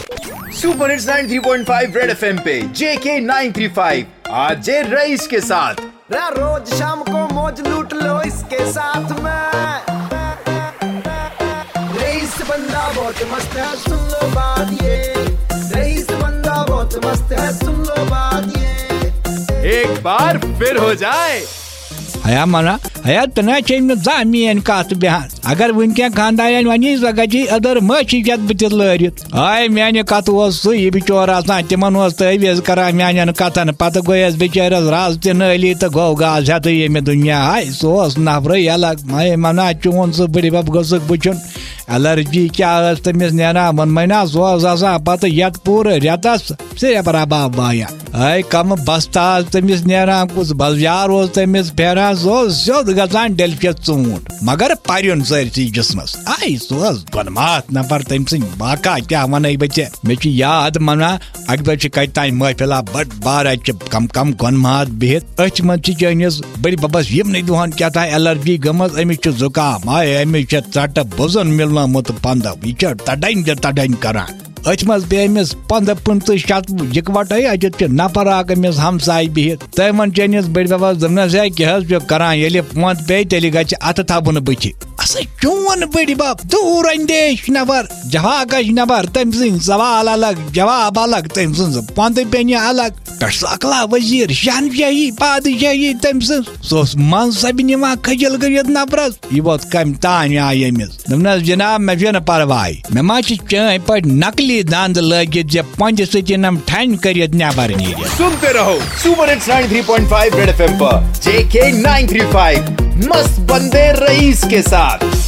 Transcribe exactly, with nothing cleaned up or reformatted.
Super hits ninety three point five red FM पे JK nine three five आज जे rice के साथ। रोज शाम को मौज लूट लो इसके साथ में। रईस बंदा बहुत मस्त है, सुन लो बात ये। रईस बंदा बहुत मस्त है, सुन लो बात ये। एक बार फिर हो जाए हया मना हया तना चेम जामियन कात बेहान अगर वनके खानदान वनी जगह अदर मची जत बत लरित आय मैंने कत सही बिचौर आसान तिमन तवीज करा मैंने कथन पत गयस बिचारस राज त नली तो गो गाज हेत ये दुनिया हाय सह नफर अलग हाय मना चोन सह बड़ी बब गसक बुचन एलर्जी क्या तमिस नेना मन मना सह पत यत पूर रेतस सिर्फ रबाब वाया आय कम बस्ता तमिस नेना कुछ बजार तमिस फेरान सह स्योद गसान डेल्फियस चूंट मगर पर्यन सरसी जिसमस आय सह गनमात नफर तम सिंह बाका क्या वन बचे मे याद मना अक दह कतान महफिला बड़ बार कम कम गनमात बिहित अच मन चनिस बड़ी बबस यमन दुहन क्या एलर्जी गमज अमिस जुकाम आय अमिस त्रट बुजन मिलनमुत पंद यह तड़न तड़न करान अच मज पे अमिस पंद पंत शतव इकवट अत नफर अक अमिस हमसाय बिहित तय वन चनिस बड़ बबस दमनस है क्या पे करान ये पंत पे तेल गि अत थबन बच अस चोन बड़ बब दूर अंदेश नफर जवाकश नफर तम सद सवाल अलग जवाब अलग तम सज पंत पे अलग पे सकला वजीर शहनशाही बादशाही तम सह मनसब निवान खजल कर नफरस यह वोत कम तान आय अमिस दमनस जनाब मे पे परवाह मे मा चाय पे नकली दंद लगित जे पंज सम ठन कर नबर नीर। सुनते रहो super hits ninety three point five red FM पर जेके नाइन थ्री फाइव मस्त बंदे रईस के साथ।